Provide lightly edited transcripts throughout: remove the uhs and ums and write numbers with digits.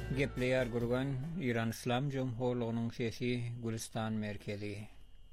Gepleyer gurgan İran İslam Cumhurluğu'nun sesi Gülistan merkezi.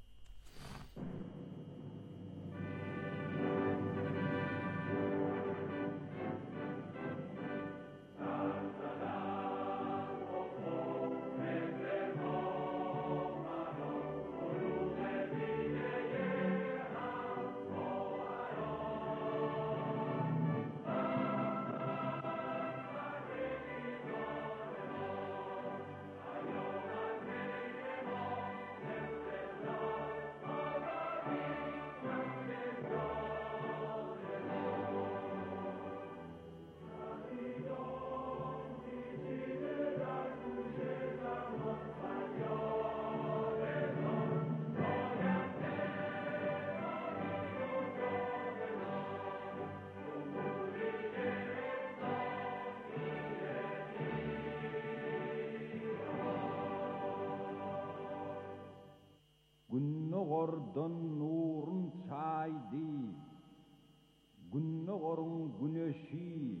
Günnogordan nurun çaydı, günnogorun güneşi,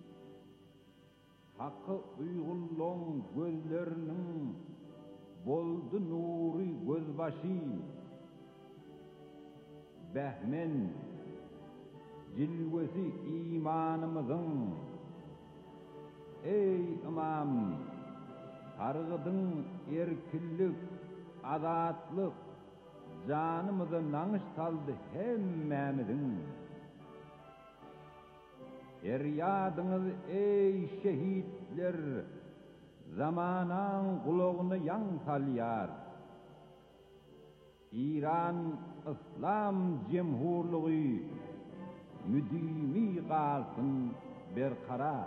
hakkı uygulluğun gözlerinin boldu nuri gözbaşı, behmen cilvesi imanımızın, ey imam, targıdın erkillik, azatlık, canımızı nanış saldı hemmemizin. Eryadınız ey şehitler, zamanan kulağını yan salyar. İran İslam Cumhurluğu müdimi kalsın berkarar.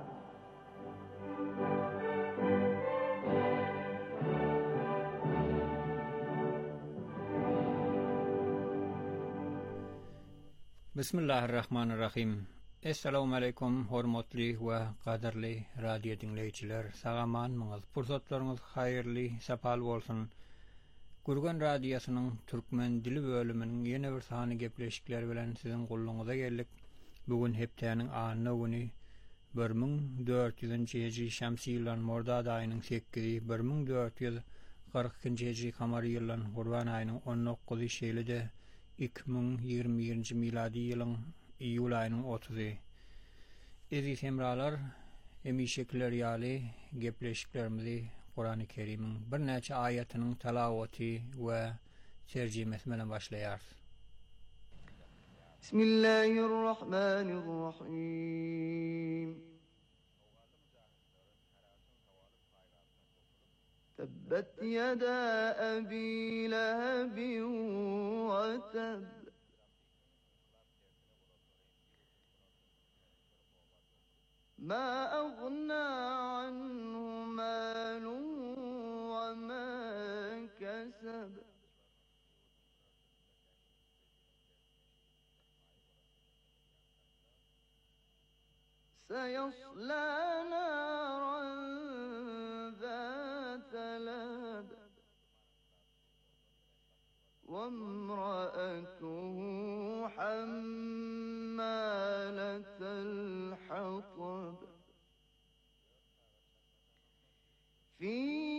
Bismillahirrahmanirrahim. Assalamu alaikum hormatly we qadarly radio dinleyijiler. Sagaman maňyz pursatlaryňyz haýyrly, sapal bolsun. Gurgan radiosynyň türkmen dili bölüminiň ýene bir sany gepleşikler bilen siziň gulluňyza geldik. Bugün hepdeniň anyny güni 1400-nji hijri şamsy ýylyň Mordad aýynyň 8-i, 1442-nji hijri kamary ýylyň Gurban aýynyň 19-y şeýlede 2021-nji miladi ýylyň iýul aýynyň 30-y. Eziz hemralar, emişekler ýaly gepleşiklerimizi Qur'an-ı Kerim'iň bir näçe aýatynyň talawaty we terjimesi bilen başlaýar. Bismillahirrahmanirrahim. Tebbet yeda Abi Lehabin ve teb. Ma aghna anhu maluhu ve ma kasab. سيصلى نارا ذات لهب وامرأته حمالة الحطب في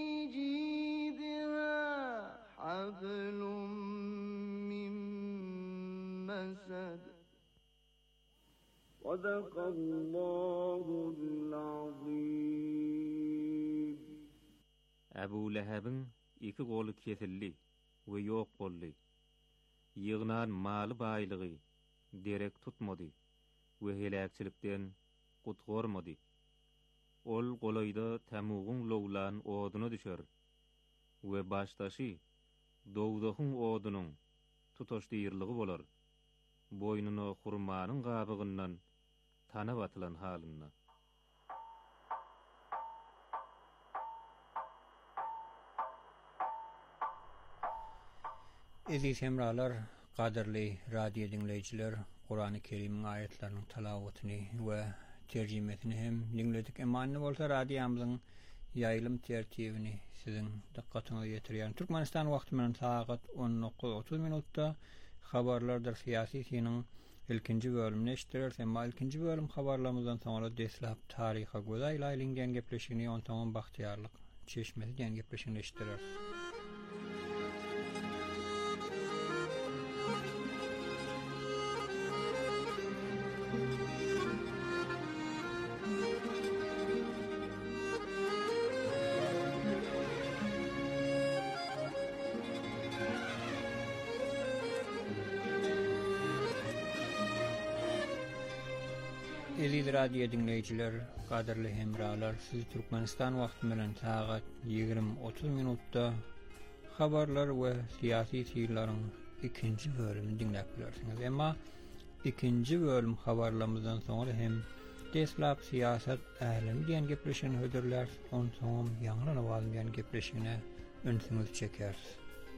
جيدها حبل من مسد صدق الله العظيم. Abu Lehab'in iki golu kesilli ve yok bolly. Ýygnan maly baýlygy derek tutmady we helakçylikden gutgormady. Ol golaýda tamugyň lowlan oduny düşer we başdaşy dowdahyň odunyň tutaşdyrlygy bolar. Boynuny hurmanyň gabygyndan tanap atylan halynda. Eziz hemralar, qadarly radio dinleyijiler, Qur'an-ı Kerim'iň aýatlarynyň talawatyny we terjimesini hem dinledik. Emanly bolsa radiomyzyň ýaýlym tertibini siziň dikkatiňize ýetirýän. Türkmenistan wagty bilen saat 19:30 minutda habarlardyr. Syýasy siniň ilkinji bölümni eşitdirerse, emma ilkinji bölüm habarlarımızdan sonra deslap tariha göz aýlaýlan gepleşigini ondan Bahtiýarlyk Çeşmesi diýen gepleşigini eşitdirer. Elil radio dinleyijiler, gaderli hemralar, siz Türkmenistan wagty bilen saat 20:30 minutda habarlar we siyasi tiýirleriň ikinji bölümini dinläp bilersiňiz. Emma ikinji bölüm habarlarymyzdan soňra hem deslap siýasat ählimi diýen gepleşigini höderler, ondan soň ýangyna waly diýen gepleşigine öňsüňiz çekersiz.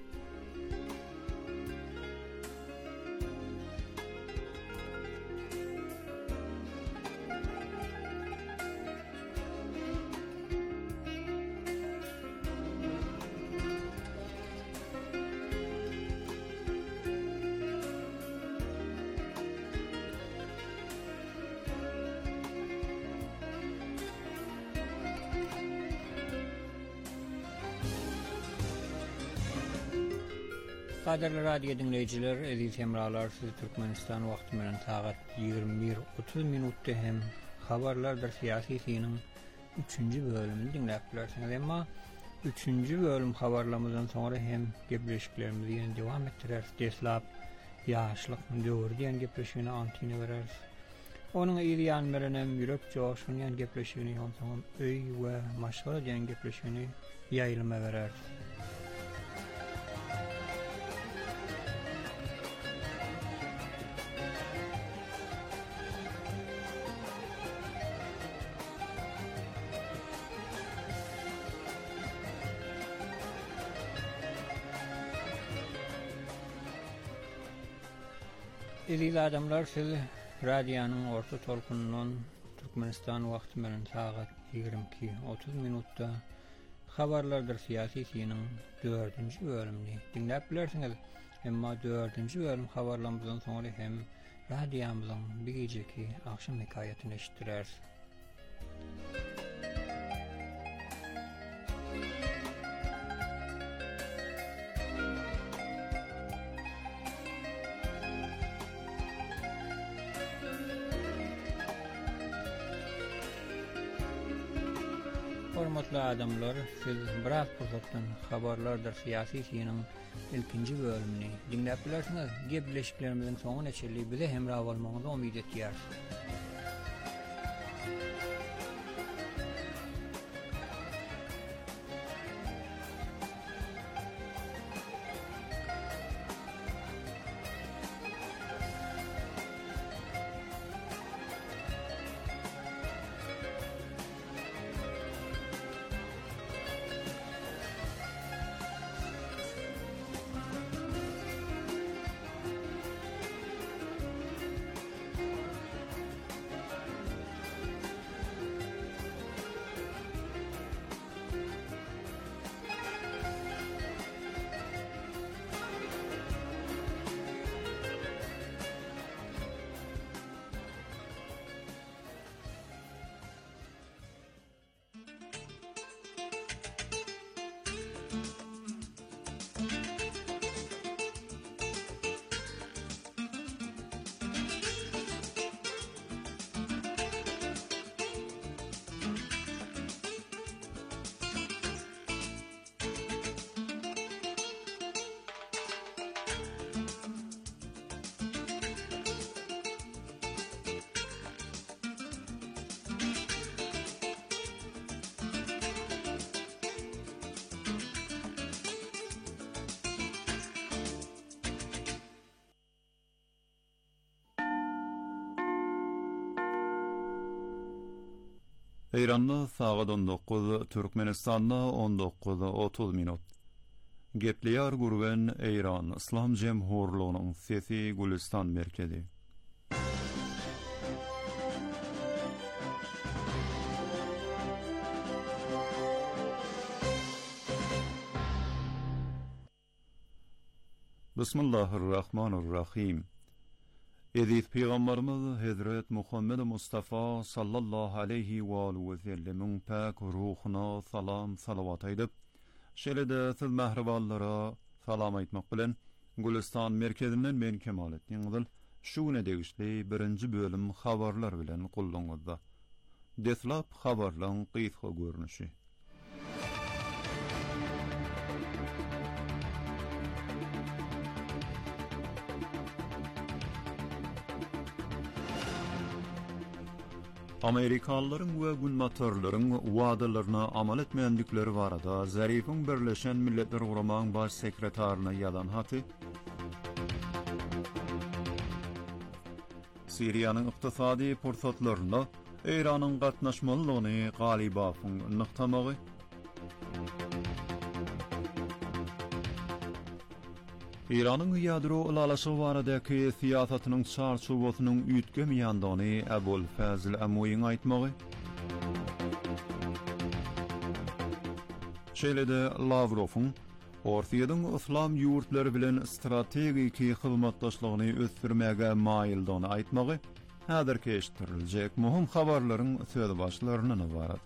Gaderli radio dinleyijiler, aziz hemralar, siz Türkmenistan wagty bilen saat 21:30 minutda hem habarlardır siyasi tiýiniň 3-nji bölümini dinläp bilersiňiz. Emma 3-nji bölüm habarlarymyzdan soňra hem gepleşiklerimizi ýene dowam etdirer. Deslap ýaşlyk döwür diýen gepleşigini antyny bereriz. Onuň ýan bilenem ýürek joşuny ýan gepleşigini ýonsoň öý we maşgala diýen gepleşigini ýaýlyma bereriz. Aziz adamlar, siz radiyanyň orta tolkunundan Türkmenistan wagty bilen saat 22:30 minutda habarlardır siyasi tiýiniň 4-nji bölümini dinläp bilersiňiz. Emma 4-nji bölüm habarlarymyzdan soňra hem radiyamyzyň bir gejeki akşam hekaýatyny eşitdireriz. Hormatly adamlar, siz biraz pursatdan habarlardır siyasi tiýiniň ilkinji bölümini dinläp bilersiňiz. Gepleşiklerimizin soňuna çelli bize hemra bolmagyňyzy umyt etýär. Eýranda saat 19, Türkmenistanda 19:30 minut. Gepleýär gurgan Eýran Islam Jemhurlygynyň Sesi Gülistan merkezi. Bismillahirrahmanirrahim. Aziz Peygamberimiz Hazret Muhammed Mustafa sallallahu aleyhi ve aleyhi ve sellemin pak ruhuna salam salavat edip, şeride siz mehriballara salam aytmak bilen Gülistan merkezinden men Kemalettin Ýygyl şuňa degişli birinji bölüm habarlar bilen gullanyňyzda. Deslap habarlaryň gysga görnüşi. Amerikalıların we günmatörleriň wagdalaryna amal etmeýändikleri barada Zarifin Birleşen Milletler Guramagyň baş sekretaryna ýazan haty Siriýanyň ykdysady pursatlaryna Iranyň gatnaşmalylygyny Galibawyň nyktamagy, Iranyň ýadro ulalaşy baradaky siýasatynyň çarçuwasynyň üýtgemeýändigini Abul Fazl Amoýyň aýtmagy, şeýle-de Lavrowyň Orsiýadyň islam ýurtlary bilen strategiki hyzmatdaşlygyny ösdürmäge maýyldygyny aýtmagy häzirki eşitdiriljek muhim habarlaryň söz başlaryndan ibarat.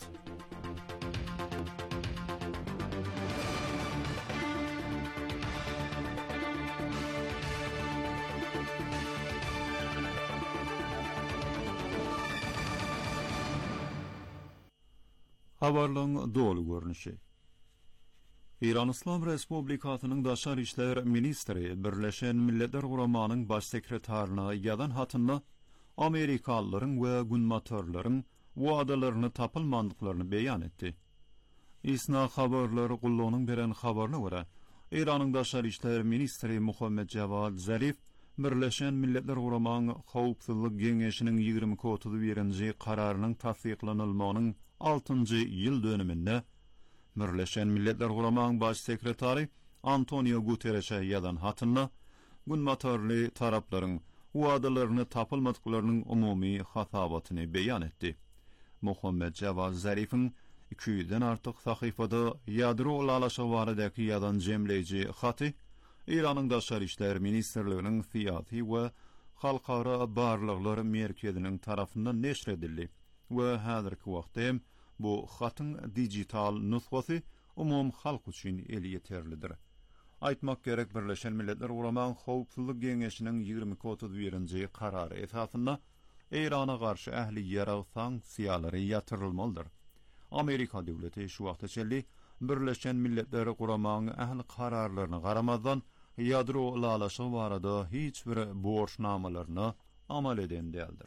Habarlaryň dolu görnüşi. İran İslam Respublikasynyň Daşary işler ministri Birleşen Milletler Guramanyň baş sekretaryna ýazan hatynda Amerikalılaryň we günmatörleriň wagdalaryny tapylmandyklaryny beýan etdi. İsna habarlary gullanyň beren habaryna görä, İranyň Daşary işler ministri Muhammed Javad Zarif Birleşen Milletler Guramagyň Howpsuzlyk Geňeşiniň 2031-nji kararynyň tasdiklanylmagynyň 6-njy ýyl dönüminde Birleşen Milletler Guramagyň baş sekretary Antonio Guterres'e ýazan hatynda günmatörli taraplaryň wagdalaryny tapylmadyklarynyň umumy hasabatyny beýan etdi. Muhammed Javad Zarif'in 200-den artyk sahyfada ýadro ulalaşy baradaky ýazan jemleýiji haty İranyň Daşary işler ministrliginiň siýasy we halkara barlyklar merkeziniň tarapyndan neşr edildi we häzirki wagtda bu hatyň digital nusgasy umum halk üçin eli ýeterlidir. Aýtmak gerek Birleşen Milletler Guramagyň Howpsuzlyk Geňeşiniň 2031-nji karary esasynda Irana garşy ähli ýara sanksiýalary ýatyrylmalydyr. Amerika döwleti şu wagta çelli Birleşen Milletler Guramagyň ähli kararlaryna garamazdan ýadro ulalaşy barada hiç bir borçnamalaryna amal eden däldir.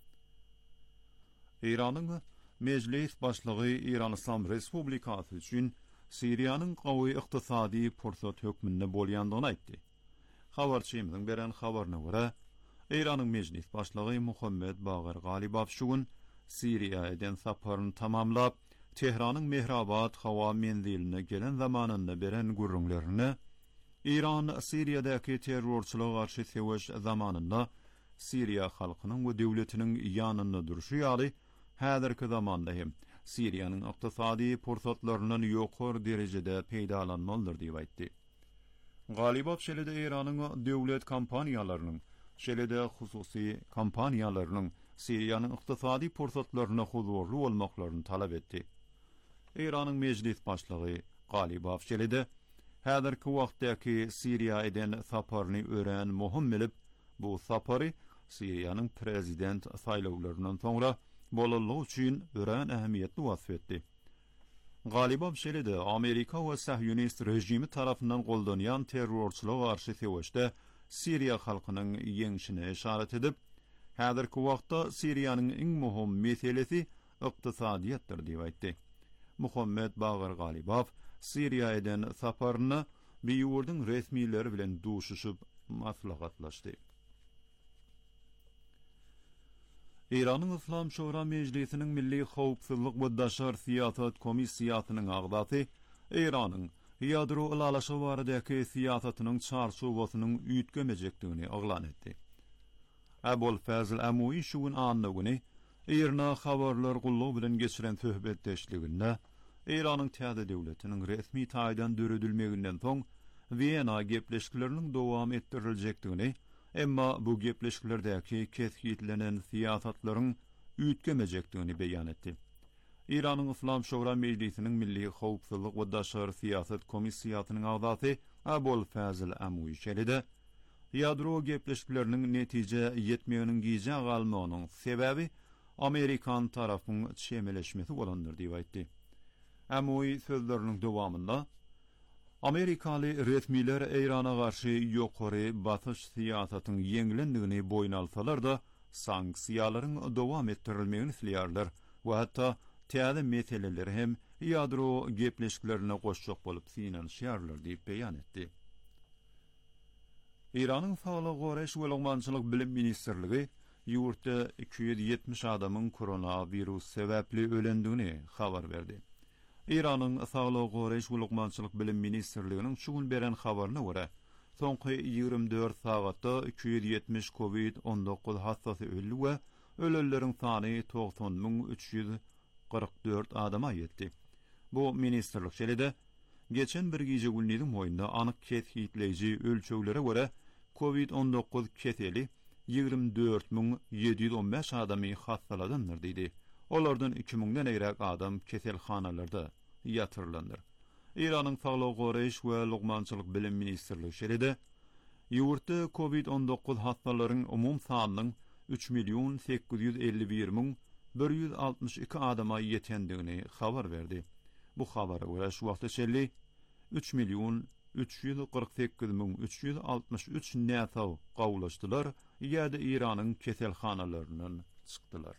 Iranyň Meclis başlygy İran İslam Respublikasy üçin Siriýanyň gawy ykdysady pursat hökmünde bolýandygyny aýtdy. Habarçymyzyň beren habaryna görä, Iranyň meclis başlygy Muhammed Bagar Galibaw şu gün Siriýadan saparyny tamamlap Tehranyň Mehrabad hawa menziline gelen zamanynda beren gurrunlaryny İran Siriýadaky terrorçylyga garşy seweş zamanynda Siriýa halkynyň we döwletiniň ýanynda duruşy ýaly häzirki zamanda hem Siriýanyň ykdysady pursatlarynyň ýokary derejede peýdalanmalydyr diýip aýtdy. Galibaw şeýle-de Iranyň döwlet kampaniýalarynyň, şeýle-de hususy kampaniýalarynyň Siriýanyň ykdysady pursatlaryna huzurly bolmaklaryny talap etdi. Iranyň meclis başlygy Galibaw şeýle-de häzirki wagtdaky Siriýa eden saparyny ören muhim bilip, bu sapary Siriýanyň prezident saýlawlaryndan soňra bolullyk üçin ören ähmiýetli wasf etdi. Galibaw şeýle-de Amerika we Sahyonist rejimi tarapyndan goldanýan terrorçylyga garşy seweşde Siriýa halkynyň ýeňişine işaret edip, häzirki wagtda Siriýanyň iň muhim meselesi ykdysadyýatdyr diýip aýtdy. Muhammed Bagar Galibaw Siriýa eden saparyny beýurdyň resmiýetleri bilen duşuşyp maslahatlaşdy. İranyň İslam Şura Meclisiniň Milli Howpsuzlyk we Daşary Siýasat Komissiýasynyň agdaty Iranyň ýadro ulalaşy baradaky siýasatynyň çarçuwasynyň üýtgemejekdigini oglan etdi. Abul Fazl Amoýy şu gün anlagyny Irna habarlar gullugy bilen geçiren söhbetdeşliginde Iranyň täze döwletiniň resmi taýdan döredilmeginden soň Wiyana gepleşikleriniň dowam etdirilejekdigini Emma bu gepleşiklerdäki keshitlenen siýasatlaryň üýtgemejekdigini beýan etdi. İranyň Islam Şowra Meclisiniň Milli Howpsuzlyk we Daşary Siýasat Komissiýasynyň agzasy Abul Fazil Amuy şeride ýadro gepleşikleriniň netije ýetmeginiň giýje galmagynyň sebäbi Amerikan tarapynyň çemeleşmesi bolandyr diýip aýtdy. Amuy sözleriniň dowamında Amerikaly resmiler Irana garşy ýokary batyş siýasatynyň ýeňilendigini boýun alsalar da sanksiýalaryň dowam etdirilmegini isleýärler we hatda täze meseleleri hem ýadro gepleşiklerine goşjak bolup finansiýarlar diýip beýan etdi. İranyň Saglyk goraş we Lugmançylyk bilim ministrligi ýurtda 270 adamyň koronavirus sebäpli ölendigini habar berdi. İranyň Saglyk goraş we Lugmançylyk bilim ministrliginiň şu gün beren habaryna görä, soňky 24 sagatda 270 COVID-19 hastasy öldi we ölenleriň sany 90.344 adama ýetdi. Bu ministrlik şeride geçen bir gece günniň moýunda anyk keshitleji ölçeglere görä COVID-19 keseli 24.715 adamy hastaladandyr diýdi. Olardan 2000-den eýrek adam keselhanalarda ýatyrlandyr. İranyň Saglyk goraş we Lugmançylyk bilim ministrligi şeride ýurtda COVID-19 hastalaryň umum sanynyň 3.851.162 adama ýetendigini habar berdi. Bu habara görä şu wagtda 3.348.363 näsaw gawlaşdylar ýa-da Iranyň keselhanalarynyň çykdylar.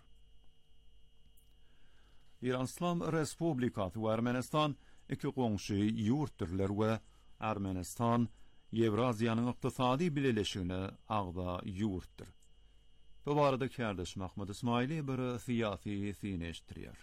İran İslam Respublikasy we Ermenistan iki goňşy ýurtdyrlar we Ermenistan Ýewraziýanyň ykdysady birleşigine agda ýurtdyr. Bu barada kardeş Mahmud İsmaili bir siýasy syneşdirýär.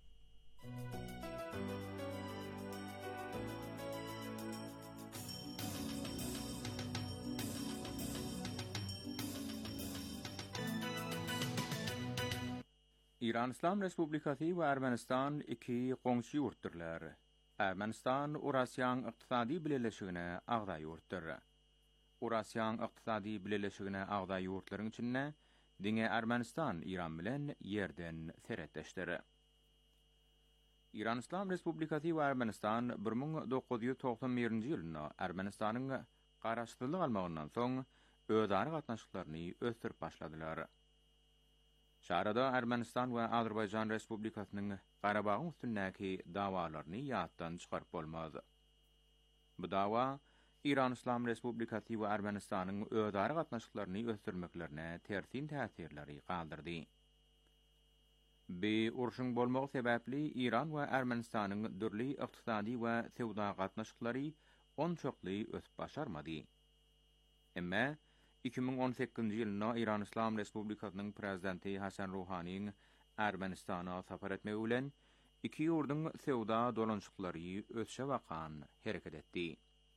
İran İslam Respublikasy we Ermenistan iki goňşy ýurtdyrlar. Ermenistan Urasiýan ykdysady birleşigine agda ýurtdyr. Urasiýan ykdysady birleşigine agda ýurtlaryň içinde diňe Ermenistan İran bilen ýerden seretleşdir. İran İslam Respublikasy we Ermenistan 1991-nji ýylyna Ermenistanyň garaşdyrlyk almagyndan soň özara gatnaşyklaryny ösdürip başladylar. Şarada Ermenistan we Azerbaýjan Respublikasynyň Garabagyň üstündäki dawalaryny ýatdan çykaryp bolmaz. Bu dawa İran İslam Respublikasy we Ermenistanyň özara gatnaşyklaryny ösdürmeklerine tersin täsirleri galdyrdy. Bu urşuň bolmagy sebäpli İran we Ermenistanyň dürli ykdysady we sewda gatnaşyklary onçokly ösüp başarmady. Emma 2018-nji ýylyna İran İslam Respublikasynyň prezidenti Hasan Ruhanyň Ermenistana sapar etmegi bilen iki ýurduň sewda dolanşyklary ösşe wakan hereket etdi.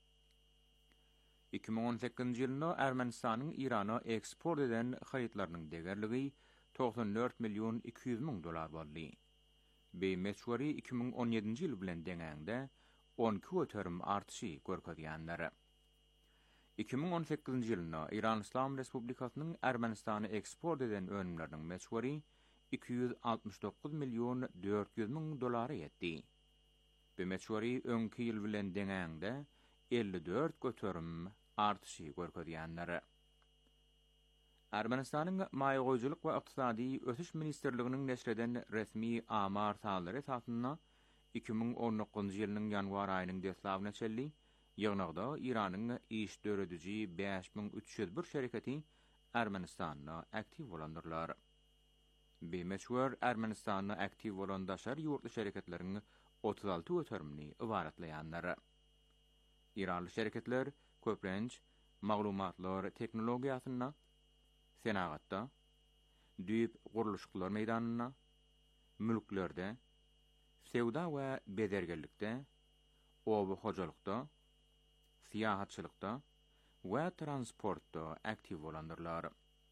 2018-nji ýylyna Ermenistanyň Irana eksport eden haýytlarynyň degerligi 94 milyon 200 000 dolar boldy. Bu meçhuri 2017-nji ýyl bilen deňäňde 12 öterim artşy görkezýänler. 2018-nji ýylyna İran İslam Respublikasynyň Ermenistana eksport eden önümleriniň meçhuri 269 milyon 400 000 dolary ýetdi. Bu meçhuri öňki ýyl bilen deňäňde 54 göterim artşy görkezýänler. Ermenistanyň maýgoýjuluk we ykdysady ösüş ministrliginiň neşreden resmi amar sanlary esasyna 2019-njy ýylyň ýanwar aýynyň deslawyna çelli ýygnagda İranyň iş dörediji 5301 şeriketi Ermenistanda aktiv bolandyrlar. Bu meşhur Ermenistanda aktiv bolan daşary ýurtly şeriketleriň 36 öterimini ibaratlaýanlar. İranly şeriketler köprenç maglumatlar teknologiýasyna, senagatda, düýüp guruluşyklar meýdanyna, mülklerde, sewda we bedergellikde, oby hojalykda, siýahatçylykda we transportda aktiv bolandyrlar.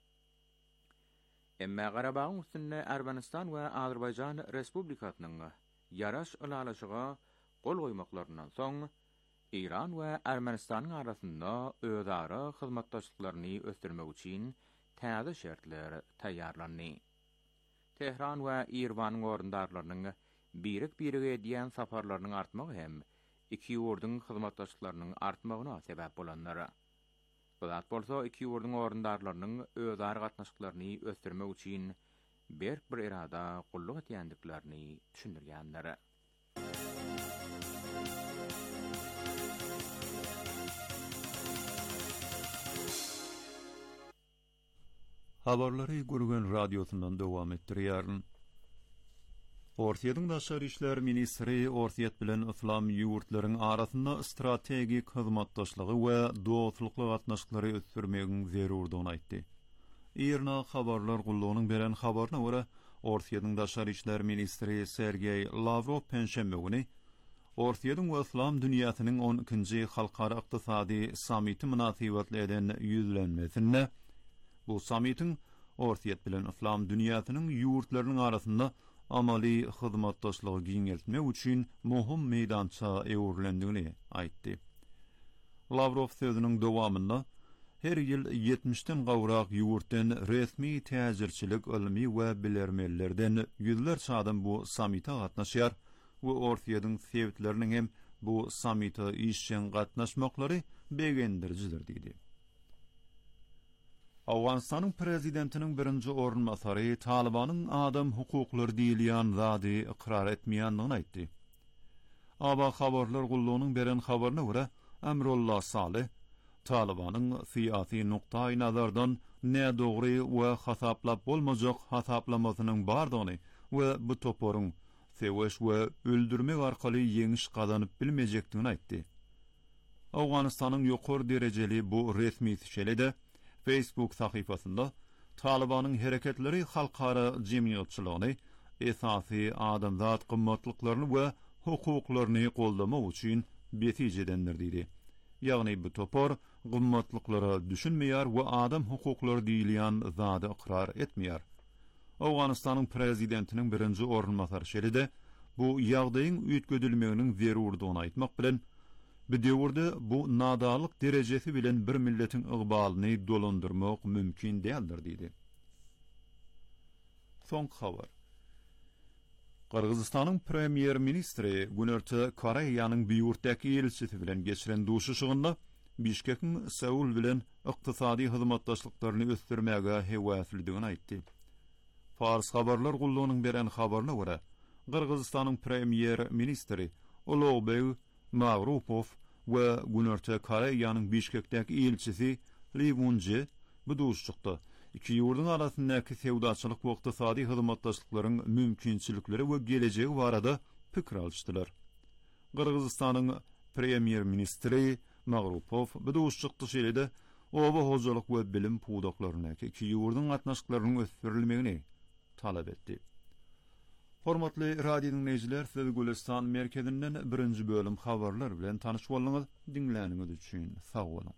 Emma Garabagyň üstünde Ermenistan we Azerbaýjan Respublikasynyň ýaraş ulalaşyga gol goýmaklaryndan soň İran we Ermenistanyň arasynda özara hyzmatdaşlyklaryny ösdürmek üçin täze şertler taýýarlandy. Tehran we İrwanyň orundarlarynyň birik-birige diýen safarlarynyň artmagy hem iki ýurduň hyzmatdaşlyklarynyň artmagyna sebäp bolanlar. Bulat bolsa iki ýurduň orundarlarynyň özara gatnaşyklaryny ösdürmek üçin bir irada gulluk etýändiklaryny düşündirýänler. Habarlary Gürgen radiosundan dowam etdirýärler. Ortaýadyň Daşary işler ministri Ortaýat bilen Islam ýurtlarynyň arasynda strategik hyzmatdaşlygy we dostlukly gatnaşyklary ösdürmegiň zerurdygyny aýtdy. İrna habarlar gullugynyň beren habaryna görä, Ortaýadyň Daşary işler ministri Sergey Lavrov penşembe güni Ortaýadyň we Islam dünýäsiniň 12-nji halkara ykdysady samiti münasibetli eden ýüzlenmesinde bu samitin Ortaýat bilen Islam dünýäsiniň ýurtlarynyň arasynda amaly hyzmatdaşlygy giňeltmek üçin muhim meýdança ewrlendigini aýtdy. Lavrov sözüniň dowamynda her ýyl 70-den gawrak ýurtdan resmi täzirçilik ilmi we bilermellerden ýüzlerçe adam bu samita gatnaşýar we Ortaýadyň sebäpleriniň hem bu samita işçen gatnaşmaklary begendirjidir diýdi. Awganistanyň prezidentiniň birinji orunmasary Talibanyň adam hukuklary diýilýän zady ikrar etmeýändigini aýtdy. Aba habarlar gullugynyň beren habaryna görä, Emrullah Salih Talibanyň syýasy nukta-i nazardan ne dogry we hasaplap bolmajak hasaplamasynyň bardygyny we bu toporyň seweş we öldürmek arkaly ýeňiş gazanyp bilmejekdigini aýtdy. Awganistanyň ýokary derejeli bu resmi şeýlede Facebook sahypasynda Talibanyň hereketleri halkara jemgyýetçiligiň esasy adamzat gymmatlyklaryny we hukuklaryny goldamak üçin betij edenler diýdi. Ýagny bu topor gymmatlyklara düşünmeýär we adam hukuklary diýilýän zady ikrar etmeýär. Awganistanyň prezidentiniň birinji orunmasary şeýlede bu ýagdaýyň üýtgedilmeginiň zerurdygyny aýtmak bilen bu döwürde bu nadalyk derejesi bilen bir milletiň ygbalyny dolandyrmak mümkin däldir diýdi. Soň habar. Kırgızistanyň premier ministri Günerçe Koreýanyň biýurtdaky elçisi bilen geçiren duşuşygynda Bişkekiň Seul bilen ykdysady hyzmatdaşlyklaryny ösdürmäge hewaslydygyny aýtdy. Fars habarlar gullugynyň beren habaryna görä, Kırgızistanyň premier ministri Ulugbeý Magrupov we Günerçe Koreýanyň Bişkekdäki elçisi Lee Won-je bu duşuşykda iki ýurduň arasyndaky sewdaçylyk we ykdysady hyzmatdaşlyklaryň mümkinçilikleri we gelejegi barada pikir alşdylar. Kırgızistanyň premier ministri Magrupov bu duşuşykda şeýlede oba hojalyk we bilim puwdaklaryna iki ýurduň gatnaşyklarynyň ösdürilmegini talap etdi. Hormatly radio dinleyijiler, siz Gülistan merkezinden birinji bölüm habarlar bilen tanyş bolýaňyz, dinläniňiz üçin sag bolun.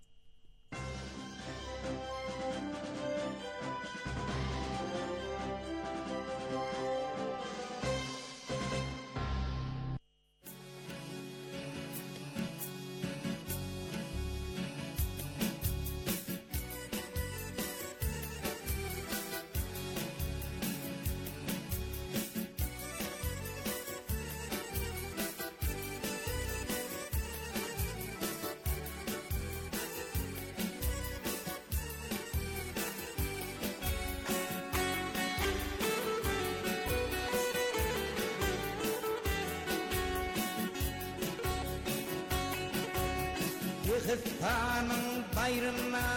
Kırgızstanyň bayramına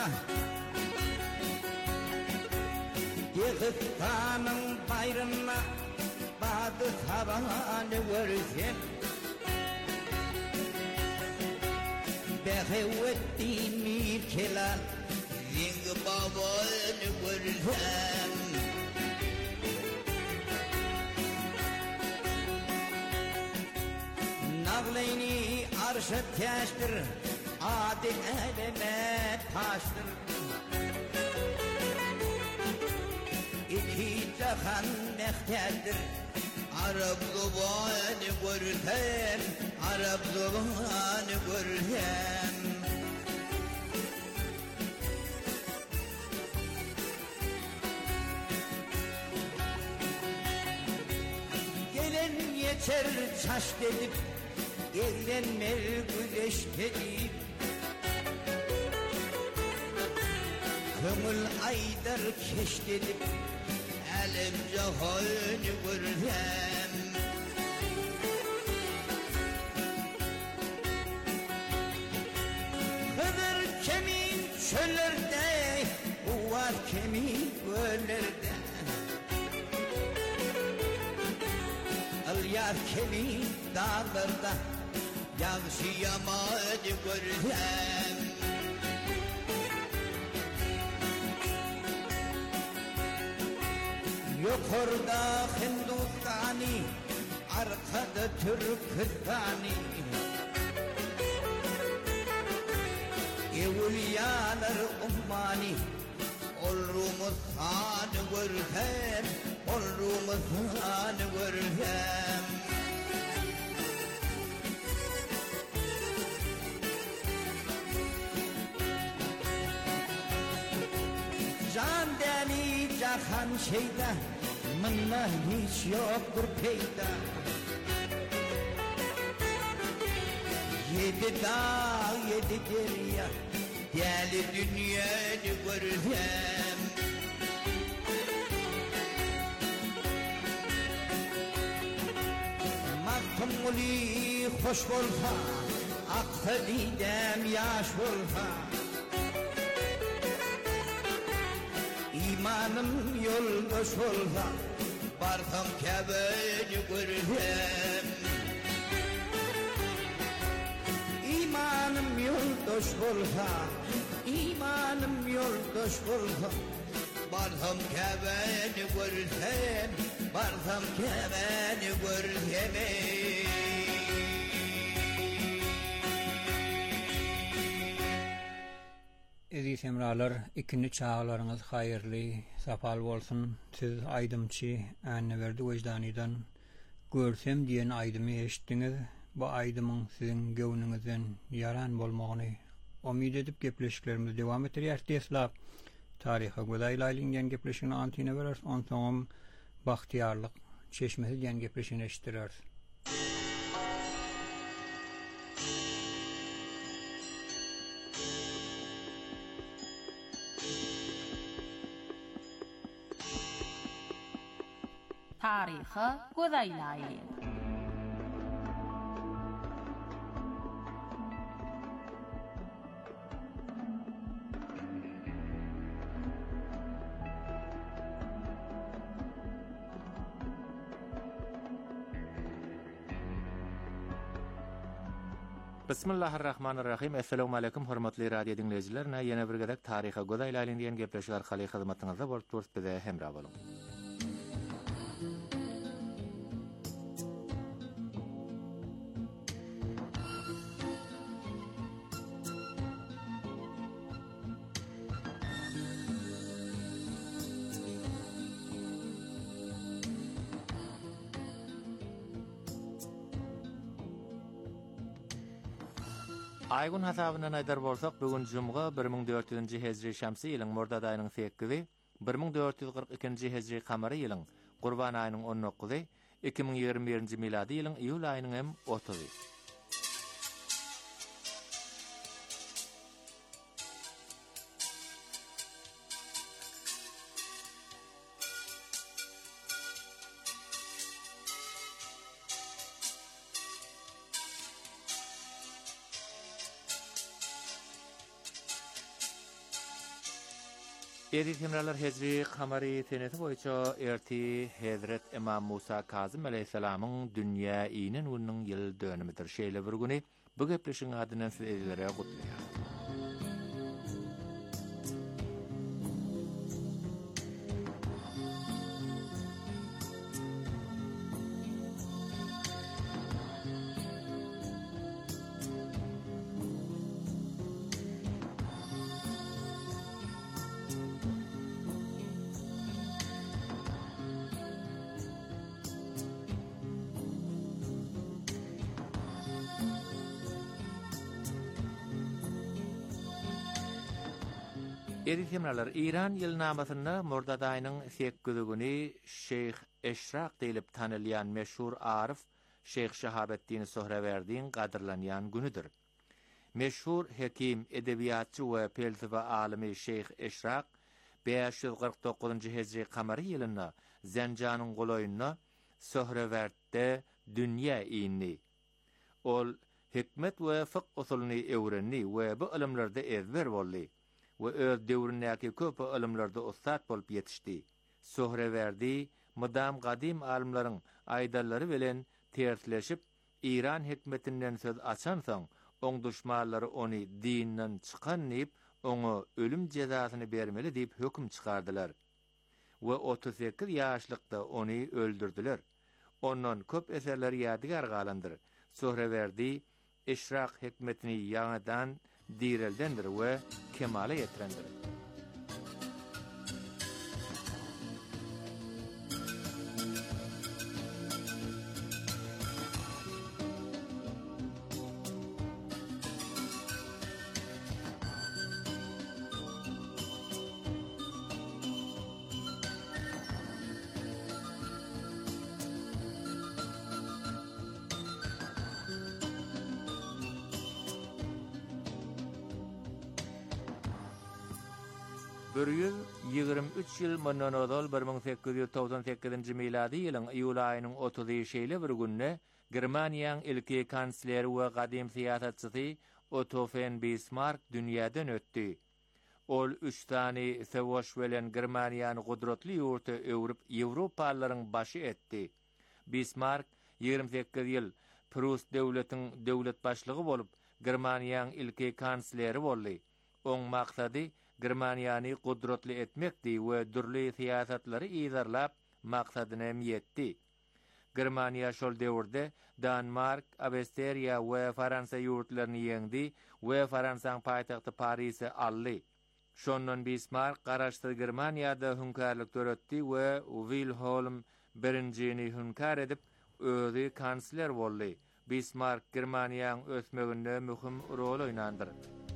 Kırgızstanyň bayramına bady sabahany görsen Behewettin mirkelan Ýeňi babaly görsen Naglayni arşa täşdir adi eline taşdır İki cahan ehterdir Arap zobanı görürhem Arap zobanı görürhem Gelen yeter çaş dedip Evlenmel güneş dedip Kömül aydar keş dedip Elim cahanı görürhem Hıdır kemin çöllerde Uvar kemin göllerde Yar kemin dağlarda Yağışı yamadı görürhem Yok orada Hindustani Arkada Türkistani Evliyalar ummani Olrumuz hanı görürhem Olrumuz hanı görürhem Can deni cahan şeyda Mınna hiç yoktur peyda Yedi dağ yedi derya Deli dünyanı görürhem Maktumuli hoş bolsa Aklı didem yaş bolsa İmanım yoldaş olsa Barsam kebeni görürhem İmanım yoldaş olsa İmanım yoldaş olsa Barsam kebeni görürhem Barsam kebeni görürhem Aziz hemralar, ikinci çağlarınız hayırlı, safal bolsun. Siz aydımçı, Anneverdi Vecdani'dan görsem diyen aydımı eşittiniz. Bu aydımın sizin gövnünüzden yaran bolmağını umid edip gepleşiklerimiz devam ettirýär. Tesla tariha Godaýlaýlyň diýen gepleşigini antine berer. On soňam Bahtiýarlyk Çeşmesi diýen gepleşigini eşitdiler. Tariha Godaýlaýly. Bismillahirrahmanirrahim. Assalamu alaykum hormatly radio dinleyijiler. Ýene bir gedek Tariha Godaýlaýly diýen gepleşik arkaly hyzmatyňyzda bolup durýar bize hemra bolun. Aygun hasabyna aýdar bolsak, bugün jumga 1400-nji hejri şamsy ýylyň Mordad aýynyň 8-i, 1442-nji hejri kamary ýylyň Gurban aýynyň 19-y, 2021-nji miladi ýylyň iýul aýynyň hem 30-y. Edip hemralar hejri kamary seneti boýunça erti Hazret İmam Musa Kazım aleyhissalamyň dünýä ýynyň günüň ýyl dönümidir. Şeýle bir güni bu gepleşiň adynyň siz edilere gutlaýar. Eritemnalar İran ýylnamasyna Mordad aýynyň 8-nji güni Şeyh Eşraq diýilip tanylýan meşhur arif Şeyh Şahabetdin Sohrawerdiň gadyrlanýan günüdür. Meşhur hekim, edebiýatçy we felsefe alimi Şeyh Eşraq 549-njy hejri kamary ýylyna Zenjanyň goloýuna Sohrawerdde dünýä ýyny. Ol hikmet we fiqh usulyny öwrenni we bu ilimlerde ezber boldy. Ve öz döwründäki köp ilimlerde ustat bolup ýetişdi. Sohrawerdi mudam gadim alimlaryň aýdallary bilen tertleşip İran hikmetinden söz açan soň oň düşmanlary ony dinden çykanyp oňa ölüm jezasyny bermeli diýip hökm çykardylar. Ve 38 ýaşlykda ony öldürdiler. Ondan köp eserler ýadygar galandyr. Sohrawerdi Eşraq hikmetini ýaňadan direldendir we kemale ýetirendir. Bir ýüz 23 ýyl mundan ozal 1898-nji miladi ýylyň iýul aýynyň 30-şeýle bir günne Germaniýanyň ilki kansleri we gadim siýasatçysy Otto von Bismarck dünýäden ötdi. Ol 3 tany sewwaş bilen Germaniýany gudratly ýurta öwrüp Ýewropalylaryň başy etdi. Bismarck 28 ýyl Prus döwletiň döwlet başlygy bolup Germaniýanyň ilki kansleri boldy. Oň maksady Germaniýany gudratly etmekdi we dürli siýasatlary ýazarlap maksadyna ýetdi. Germaniýa şol döwürde Danmark, Awstriýa we Fransa ýurtlaryny ýeňdi we Fransaň paýtagty Parisy aldy. Şondan Bismarck garaşdy Germaniýada hünkärlik töretdi we Wilhelm I-ni hünkär edip özi kansler boldy. Bismarck Germaniýanyň ösmeginde mühim rol oýnandyr.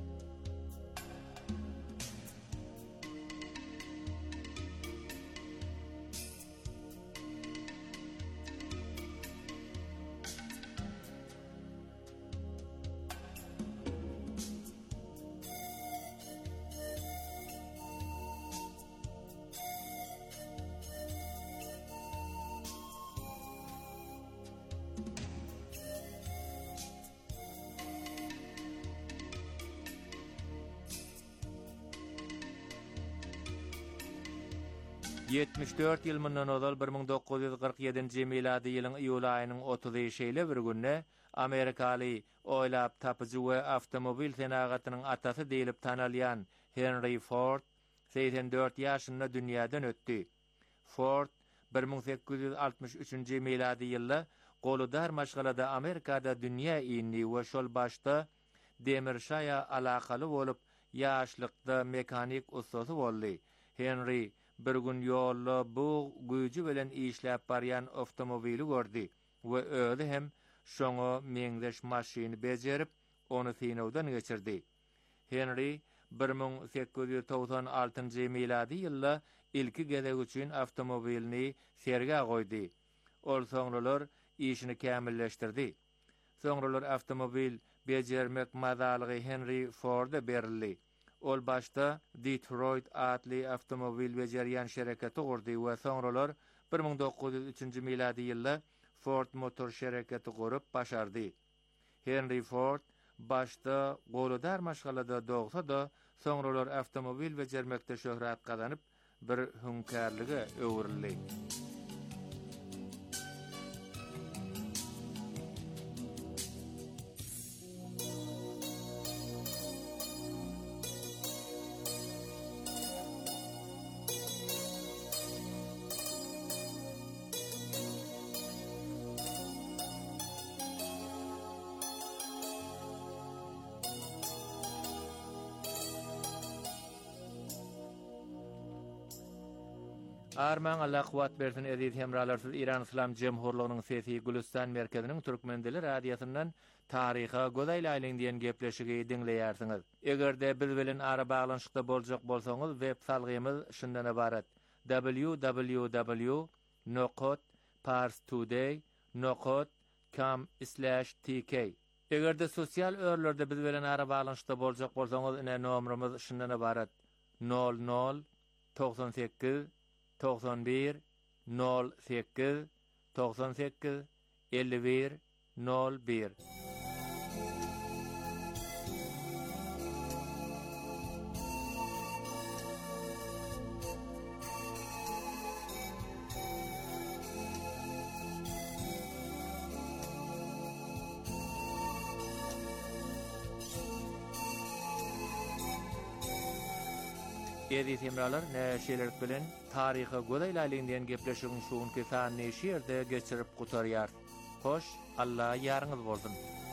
...74 ýyl mundan ozal 1947-nji miladi ýylyň iýul aýynyň 30-şeýle bir günne Amerikaly oýlap tapyjy we awtomobil senagatynyň atasy diýilip tanalýan Henry Ford 84 ýaşynda dünýäden ötdi. Ford 1863-nji miladi ýylda goludar maşgalada Amerikada dünýä ýyny we şol başda demirşaýa alakaly bolup ýaşlykda mekanik ustasy boldy. Henry bir gün ýolda bu güýji bilen işläp barýan awtomobili gördi we özi hem şoňa meňdeş maşyny bejerip onu sinowdan geçirdi. Henry 1896-njy miladi ýylda ilki gedek üçin awtomobilini serge goýdy. Ol soňralar işini kämilleşdirdi. Soňralar awtomobil bejermek mazalygy Henry Ford'a berildi. Ol başta Detroit adly awtomobil bejerýän şereketi gurdy we soňralar 1903-nji miladi ýylda Ford Motor şereketi gurup başardy. Henry Ford başta goludar maşgalada dogsa da soňralar awtomobil bejermekde şöhret kazanyp bir hünkärlige öwrüldi. Arman Allah kuwat bersin edit hemralarsız İran İslam Cemhurluğu'nun sesi Gülistan Merkezi'nin Türkmendili radiyasından tariha godaýly aýlyň diýen gepleşigi dinleýärsiňiz. Egerde biz bilen ara baglanyşykda boljak bolsaňyz web salgymyz şundan ibaret: www.parstoday.com/tk. Egerde sosial örlerde biz bilen ara baglanyşykda boljak bolsaňyz ine nomerimiz şundan ibaret: 00 98 91 08 98 51 01. Edit hemralar näşeler bilen taryhy godaýly aýlyň gepleşigiň şuňky sany şeýerde geçirip gutarýar. Hoş, Allah ýarňyz bolsun.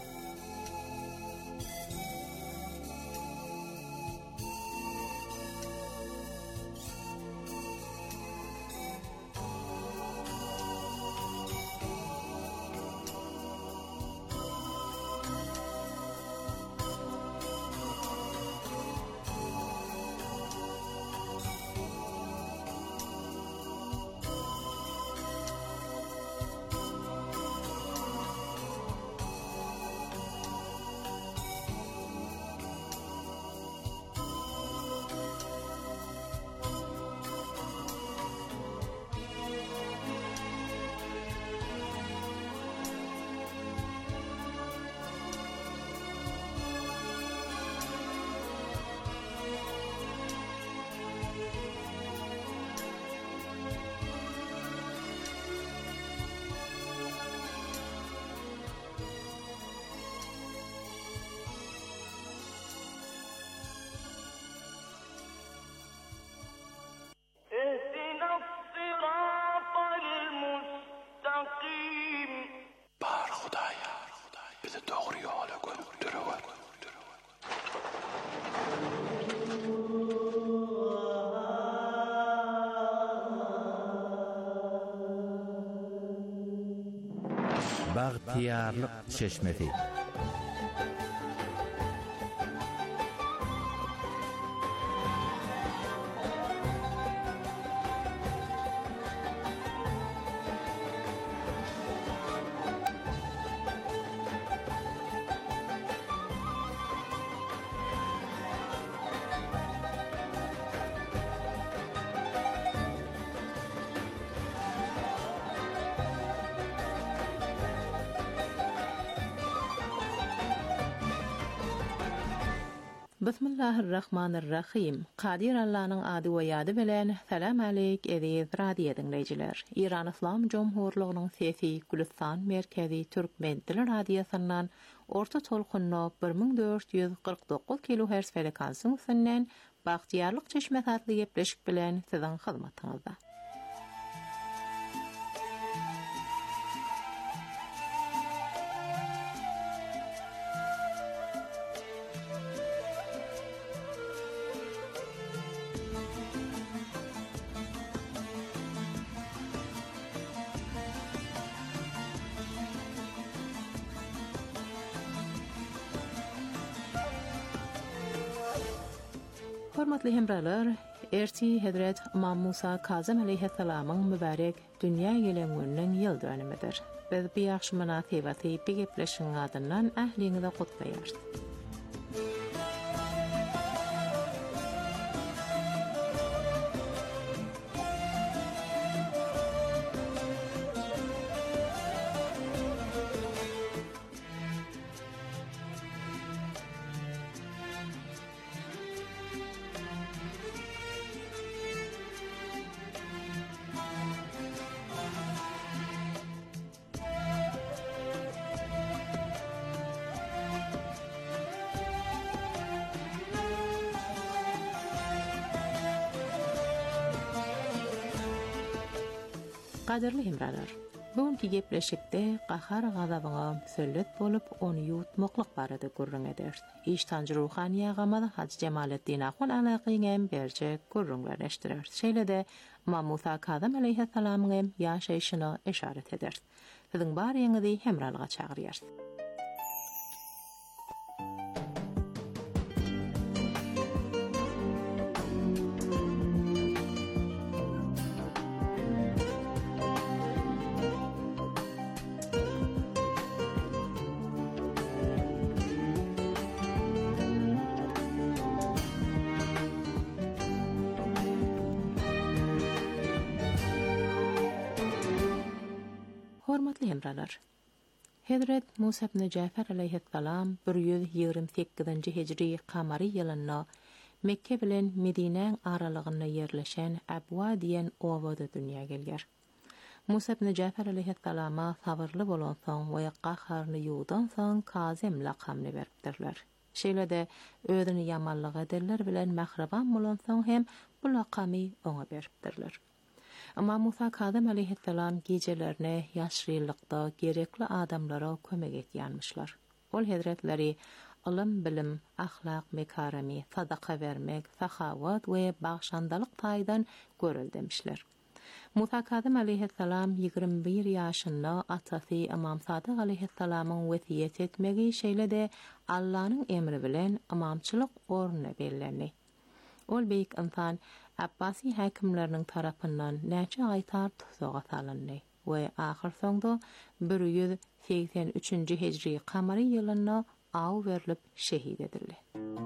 Bagtiyarlyk çeşmesi. Bismillahirrahmanirrahim. Qadir Allah'ın adı ve yadı bilen salam aleyk ediz radyo dinleyiciler. İran İslam Cumhurluğu'nun sesi Gülistan Merkezi Türkmen Dili Radyosu'ndan orta tolkunlu 1449 kHz frekansın üstünden Bagtiyarlyk çeşmesi adlı gepleşik bilen sizin hizmetinizde. Hormatly hemralar, erti Hazret İmam Musa Kazım aleyhisselam'ın mübarek dünya gelen günüň ýyl dönümidir. Biz bu ýaşy munasabaty bir gepleşiň adyndan ähliňize gutlaýarys. Qadirli hemralar, Bugünkü gepleşikde qahar gadabyna söllet bolup onu yutmaklyk barada gurrun eder. İştancı ruhaniya gamada Hacı Cemalettin Ahun alaqyňem berje gurrunlar eşdirer. Şeýle-de İmam Musa Kazım aleyhissalamyň ýaşaýyşyna işaret eder. Siziň bar ýeňizi hemralga çagyrýar. Hormatly hemralar. Hazret Musa ibn Ja'far aleyhissalam 128-nji hijri kamary ýylyna Mekke bilen Medineň aralygyna ýerleşen Abwa diýen owada dünýäge gelýär. Musa ibn Ja'far aleyhissalama sabyrly bolan soň we qaharny ýuwdan soň Kazim lakamny beripdirler. Şeýle-de özüni ýamanlyk ederler bilen mahraban bolan soň hem bu lakamy oňa beripdirler. Amma Musa Kazım aleyhissalam gecelerine yaşrylykda gerekli adamlara kömek etýänmişler. Ol hazretleri ilm, bilim, ahlak, mekarami, sadaka vermek, sahawat we bagşandalyk taýdan görül demişler. Musa Kazım aleyhissalam 21 ýaşynda atasy İmam Sadyk aleyhissalamyň wesiýet etmegi şeýle-de Allahyň emri bilen imamçylyk ornuny bellendi. Ol beýik insan Abbasi hakimlerinin tarapyndan näçe aýtar tuzaga salyndy we ahir soňda 183-nji hijri kamary ýylyna aw berilip şehit edildi.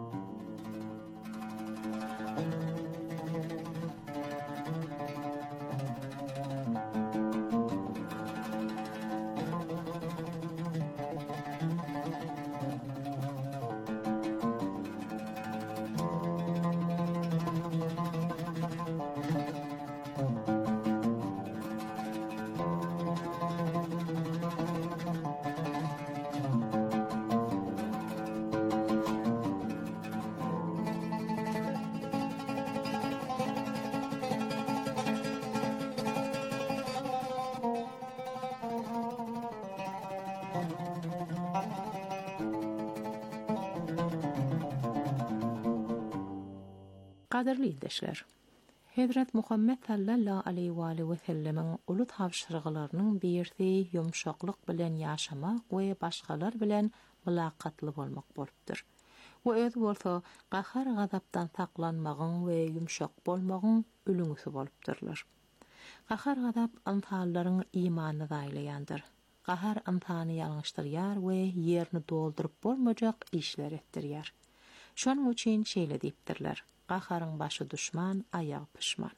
Qadirli ildeşler. Hazret Muhammed sallallahu aleyhi ve sellemin ulu tavşyryglarynyň birisi ýumşaklyk bilen ýaşamak we başgalar bilen mülakatly bolmak bolupdyr. Bu özü bolsa qahar gazapdan saklanmagyň we ýumşak bolmagyň ülüňüsi bolupdyrlar. Qahar gazap insanlaryň imanyny zaýlaýandyr. Qahar insany ýalňyşdyrýar we ýerini doldurup bolmajak işler etdirýär. Şonuň üçin şeýle diýipdirler: qaharyň başı düşman, ayağı pişman.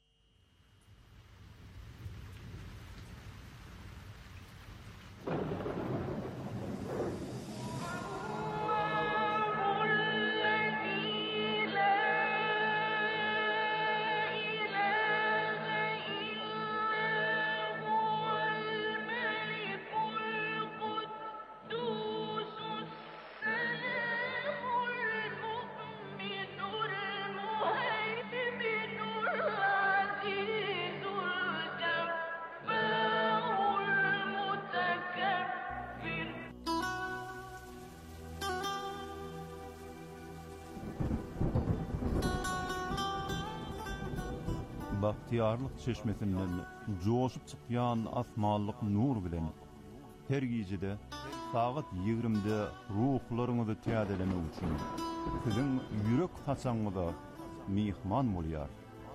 Bahtiyarlyk çeşmesinden joşup çykýan asmanlyk nur bilen her gecede saat 20-de ruhlaryňyzy täzelemek üçin siziň ýürek haçaňyza mihman bolýar.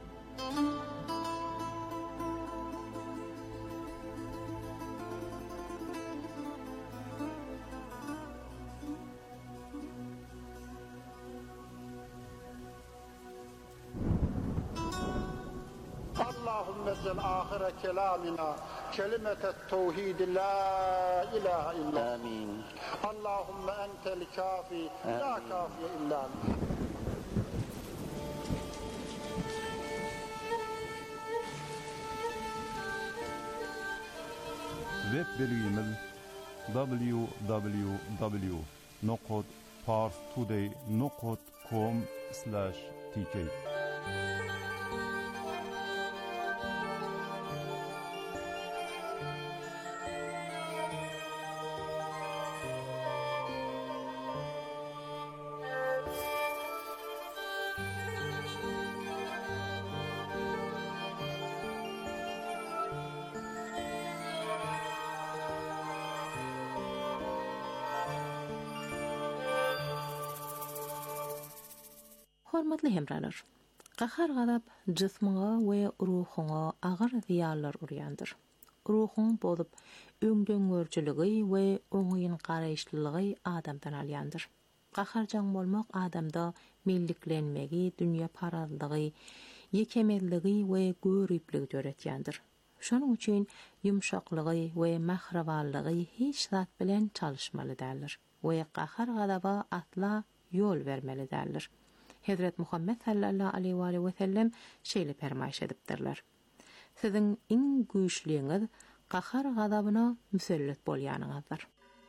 آخر كلامنا كلمة التوحيد لا إله إلا آمين. اللهم أنت الكافي لا كافي إلا أنت. Web belgimiz www.parstoday.com/tk. Hormatly hemralar. Qahar gadap jismına we ruhuna ağır ziyarlar uryandır. Ruhun bolup öňdöňörçüligi we oňyň garaýşlylygy adamdan alýandyr. Qaharjan bolmak adamda milliklenmegi, dünýä parazlygy, ýekemeligi we görüpligi töretýändir. Şonuň üçin ýumşaklygy we mahrawanlygy hiç zat bilen çalışmaly dälir we qahar gadaba atla ýol bermeli dälir. Hazrat Muhammed sallallahu aleyhi ve sellem şeýle fermaýş edipdirler. Siziň iň güýçliňiz qahar gadabyna müsellet bolýanyňyzdyr.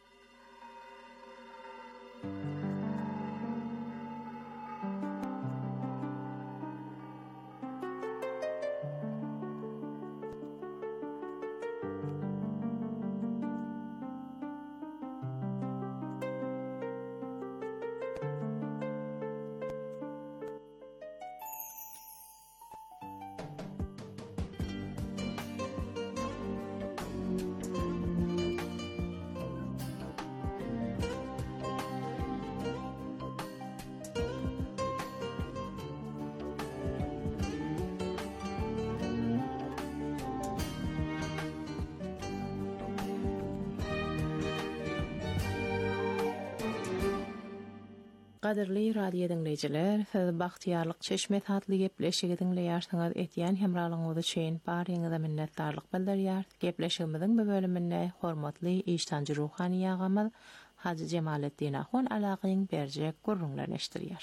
Qadirli radio dinleyijiler, siz bagtyarlyk çeşme tatly gepleşigi dinleýärsiňiz etýän hemralygyňyz üçin baryňyza minnetdarlyk bildirýär. Gepleşigimiziň bu bölüminde hormatly iştanjy ruhani ýagamyz Haji Jemaletdin Ahon alagyň berjek gurrunlaryny eşdirýär.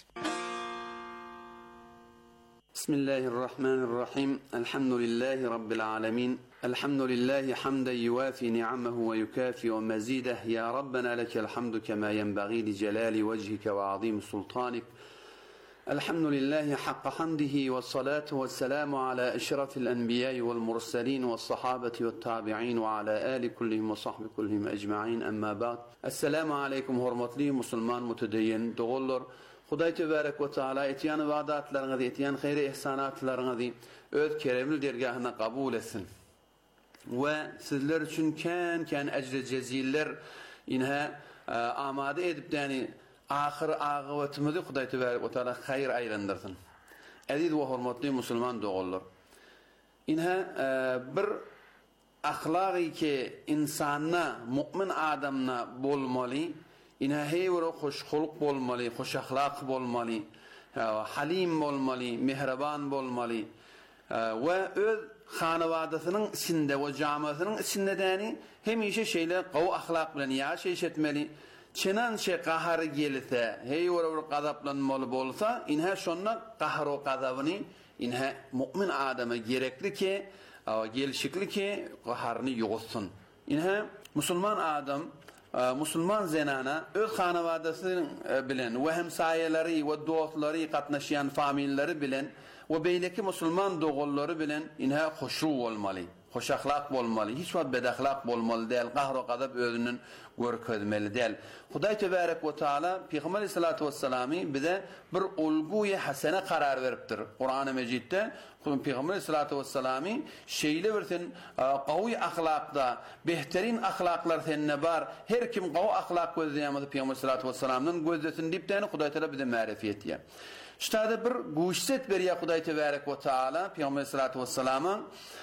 Bismillahirrahmanirrahim. Elhamdülillahi rabbil alamin. Elhamdülillahi hamden yuwafi ni'amahu ve yukafi ve mazideh. Ya Rabbena lekel hamdu kema yenbaghi li celali vejhike ve azim sultanik. Elhamdülillahi hakka hamdihi ve salatu ve selamu ala eşrafil enbiyai vel mursalin ve sahabeti ve tabi'in ve ala ali kullihim ve sahbi kullihim ecma'in emma ba'd. Esselamu aleykum hormatly musulman mutedeyyin dogullar. Hudaý tebarek we taala etýän wagtlaryňyzy, etýän hayry ihsanatlaryňyzy öz keremli dergahyna kabul etsin. Ve sizler üçin kän ejre jeziller inha amade edip däni ahir agybatymyzy Hudaý tebarek we taala hayır aýlandyrsyn. Aziz we hormatly musulman dogullar. Inha bir ahlaqy ki insana, mu'min adamna bolmaly. Inha heyvro hoşhuluk bolmaly, hoş ahlak bolmaly, halim bolmaly, mehraban bolmaly we öz hanawadasynyň içinde we jamasynyň içinde däni hemişe şeýle gaw ahlak bilen ýaşaýyş etmeli. Çenan şe qahar gelse, heyvro bir gazaplanmaly bolsa, inha şonna qahar we gazabyny inha mu'min adama gerekli ki, gelşikli ki qaharyny ýogutsun. Inha musulman adam Musulman zenana öz hanawadasyny bilen we hemsaýelary we dostlary gatnaşýan familleri bilen we beýleki musulman dogullary bilen inha hoşu bolmaly, hoş ahlak bolmaly, hiç wagt bedahlak bolmaly däl, gahro gadap özünün görkezmeli däl. Hudaý tebarek we taala Peygamber sallallahu aleyhi ve sellem bize bir ulguy hasene karar beripdir. Kur'an-ı Mecit'te Peygamber sallallahu aleyhi ve sellem şeýle birsin gawy ahlakda behterin ahlaklar senne bar. Her kim gawy ahlak gözleýär Peygamber sallallahu aleyhi ve sellemden gözlesin diýip däni Hudaý teala bize ma'rifet etýär. Ştada bir güýçset berýär Hudaý tebarek we taala Peygamber sallallahu aleyhi ve sellem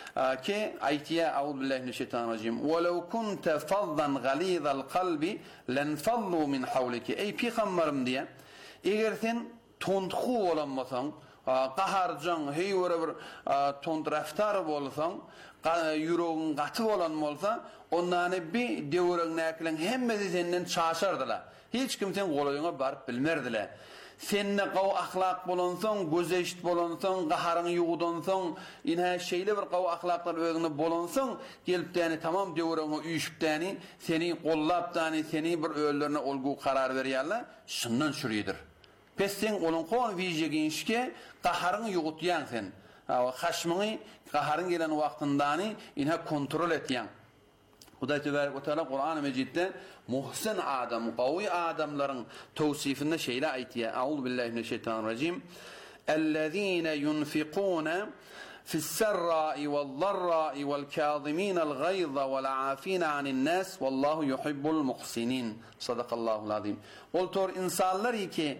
ki aytiye Euzu billahi mineşşeytanirracim. Ve lev kunte faddan galizal kalbi lenfallu min hawliki. Ey peygamberim diye. Eger sen tontxu bolanmasaň, qaharjan heýwere bir tondraftar bolsaň, ýüregiň gaty bolan bolsa, ondan bir dewreň näkilen hemmesi senden çaşardylar. Hiç kim sen golaýyňa baryp bilmerdiler. Senne gaw ahlak bolansaň, gözeşit bolansaň, gaharyň ýugudansaň, inha şeýle bir gaw ahlaklar özüňde bolansaň, gelip däni tamam dewreňe üýüşip däni, seni gollap däni, seni bir öýlerine olgu karar berýärler, şundan şurýydyr. Pes sen olun qoň wiýjegin işke gaharyň ýugutýan sen. Haşmyny gaharyň gelen wagtyndaany inha kontrol etýän. Hudaý tebarek we taala Kur'an-ı Mecit'te muhsin adam, gawy adamlaryň tawsifinde şeýle aýtýar. Euzu billahi mineşşeytanirracim. Ellezine yunfikuna في السراء والضراء والكاظمين الغيظ والعافين عن الناس والله يحب المحسنين. Sadakallahul azim. Oltor insanlar ki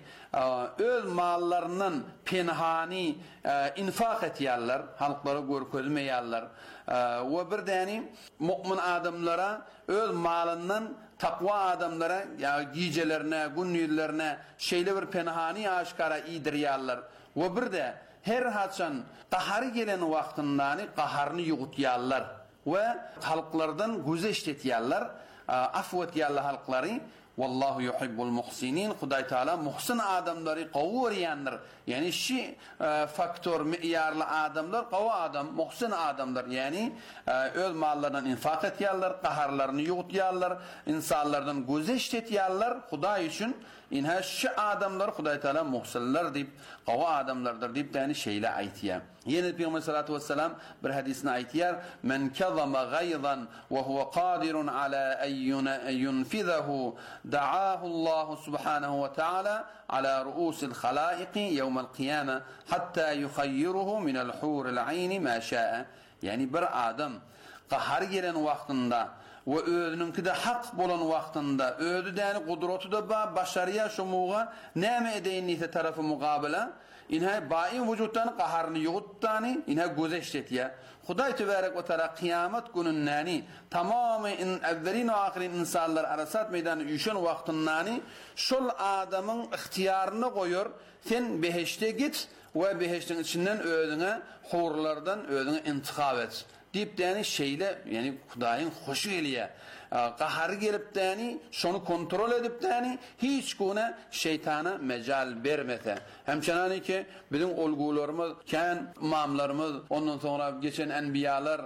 öz mallarının pinhani infak etýärler, halklara görkezmeýärler. Ve bir däni mu'min adamlara öz malından takwa adamlara ya gijelerine, günnülerine şeyle bir pinhani aşkara idirýärler. Ve bir de her haçan qahary gelen wagtyndan qaharny ýugutýarlar we halklardan göz eşitýärler, afwet ýarlar halklary. Wallahu yuhibbul muhsinin. Hudaý Taala muhsin adamlary gowurýandyr. Yani şu faktör miýarly adamlar gowy adam, muhsin adamlar. Yani öz mallarından infak etýärler, qaharlaryny ýugutýarlar, insanlardan göz eşitýärler. Hudaý üçin inha şu adamlar Hudaý Taala muhsinler diýip, gowy adamlardyr diýip däni şeýle aýtýar. Yine Peygamber sallallahu aleyhi ve sellem bir hadisini aýtýar: "Men kazama gayzan ve huwa qadirun ala en yunfizahu da'ahu Allah subhanahu ve taala ala ru'usil halaiqi yawmal qiyamah hatta yukhayyiruhu min al-huril ayn ma şa'a." Yani bir adam qahar gelen wagtynda we özüninkide hak bolan wagtynda özü däni gudraty da başarıya şumuga näme edeýin ise tarafy mugabala inha bain vücutdan qaharny ýugutdany inha göz eşitýär. Hudaý tebarek we taala kıyamet gününnäni tamamy evvelin we ahirin insanlar arasat meýdany üşen wagtyndan şol adamyň ihtiýaryny goýur, sen beheşte git we beheştiň içinden özüňe hurlardan özüňe intihab et. Diýip däni şeýle, yani Hudaýyň hoşu gelýär. Qahary gelip däni, şonu kontrol edip däni, hiç güne şeytana mejal bermese. Hemçinani ki bizim olgularımız, kän imamlarımız, ondan sonra geçen enbiyalar,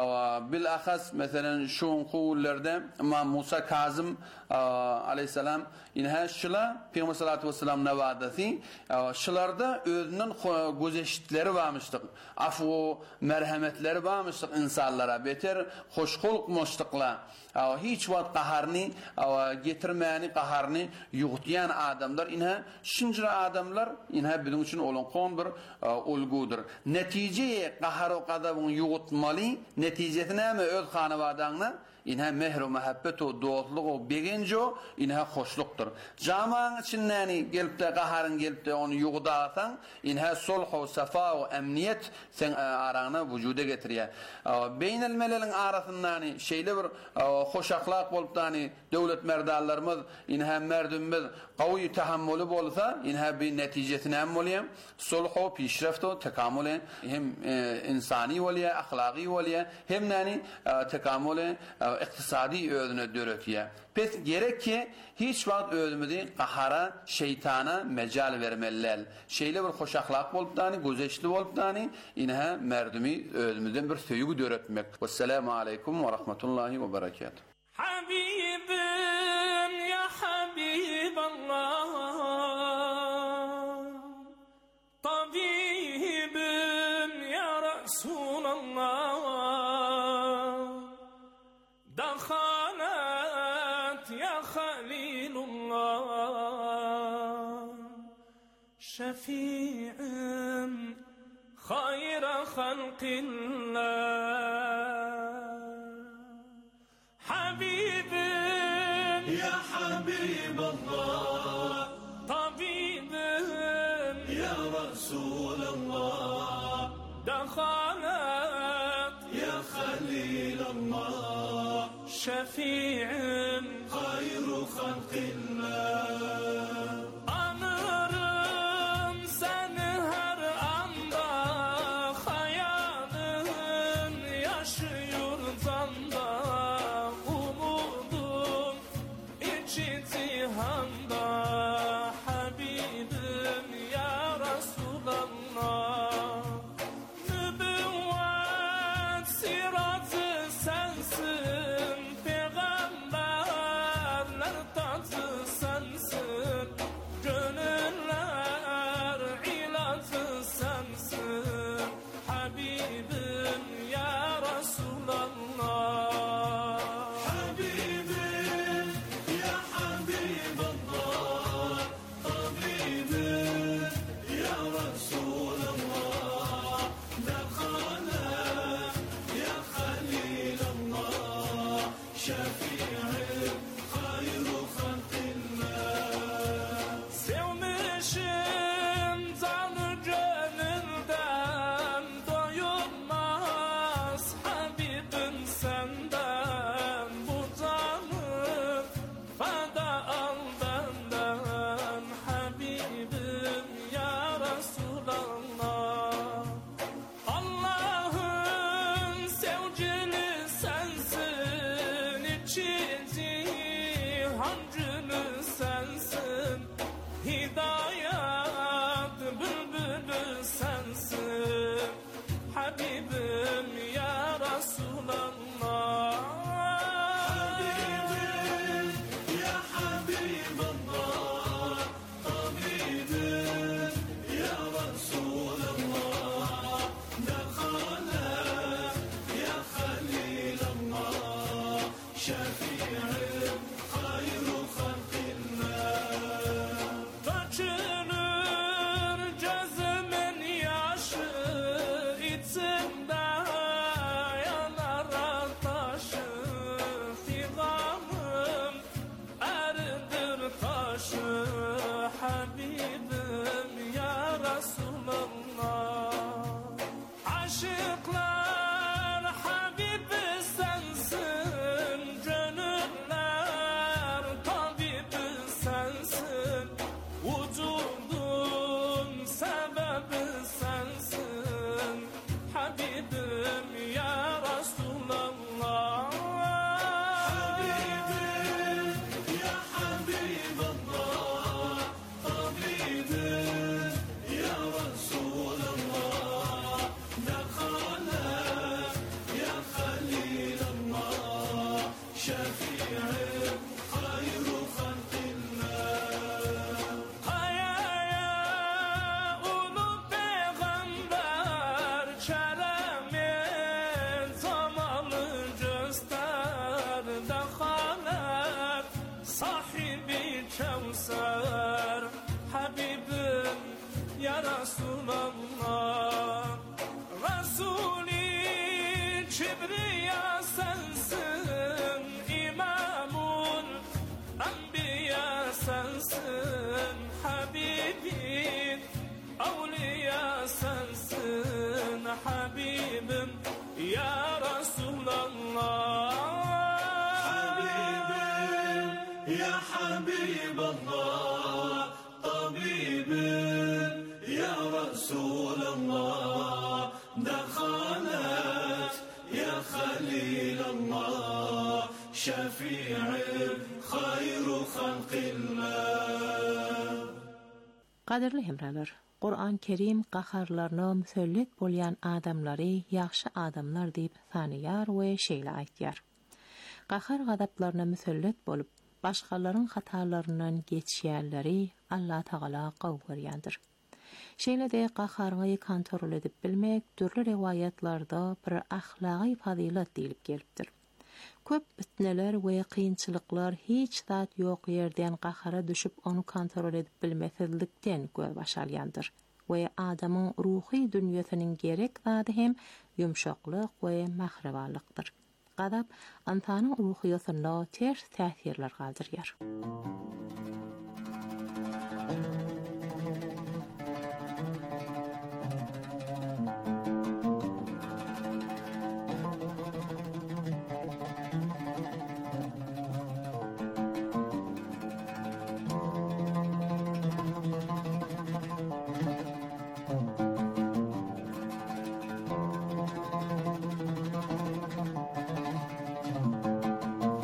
bil ahas mesela şu kuvullarda İmam Musa Kazım aleyhisselam inha şula Peygamber sallallahu aleyhi ve sellem nevadati şularda özünün gözeşitleri varmıştık. Afu merhametleri varmıştık insanlara. Beter hoşguluk muştukla. Hiç wagt qaharny getirmäni, qaharny ýugutýan adamlar inha şunjra adamlar inha bizim üçin olan bir olgudur. Netije qahar o qadabyň ýugutmaly, netijesi näme öz hanawadaňna inha mehr we muhabbet o dostluk o begenjo inha hoşlukdur. Jamaň içinden gelip de qaharyn gelip de onu ýugutasan inha sulh we safa we emniyet sen arana wüjuda getirýär. Beýnel meleliň arasyndan şeýle bir hoş ahlak bolup dany döwlet merdanlarymız inha merdümmiz gawy tahammüli bolsa inha bir netijesini hem bolýar. Sulh we pişraft we tekamül hem insani bolýar, ahlaqi bolýar, hem nani tekamül iktisadi özüne döretýär. Pes gerek ki hiç wagt özümüzi qahara, şeytana mecal vermeliler. Şeýle bir hoş ahlak bolup dany, gözeşli bolup dany inha merdumi özümizden bir söýgü döretmek. Vesselamu aleykum ve rahmetullahi ve berekatuh. Habibim ya Habiballah, tabibim ya Resulallah, dakhanat ya Halilullah, şefi'im hayra halqillah. Habibim ya Habiballah, tabibim ya Resulallah, dakhanat ya Halilallah, şefi'im hayru halqillah. Anırım seni her anda, hayalın yaşıyor zanda, umudum içi cihanda. Habibim ya Resulallah, nübüvvet siratı sensin, peygamberler tacı sensin. Qadirli hemralar, Qur'an Kerim qaharlarına müsellit bolyan adamları yaxşı adamlar deyip tanıyar we şeýle aýtýar. Qahar gadaplarına müsellit bolup, başgalarının hatalarından geçýärleri Allah Taala gowgurýandyr. Şeýle-de qaharyny kontrol edip bilmek türlü rewayatlarda bir ahlaqy fazilat diýilip gelipdir. Köp bitneler we kynçylyklar hiç zat ýok ýerden qahara düşüp onu kontrol edip bilmesizlikden göz başalýandyr. We adamyň ruhy dünýäsiniň gerek zady hem ýumşaklyk we mahrebalykdyr. Gadap antanyň ruhyýetinde ters täsirler galdyrýar.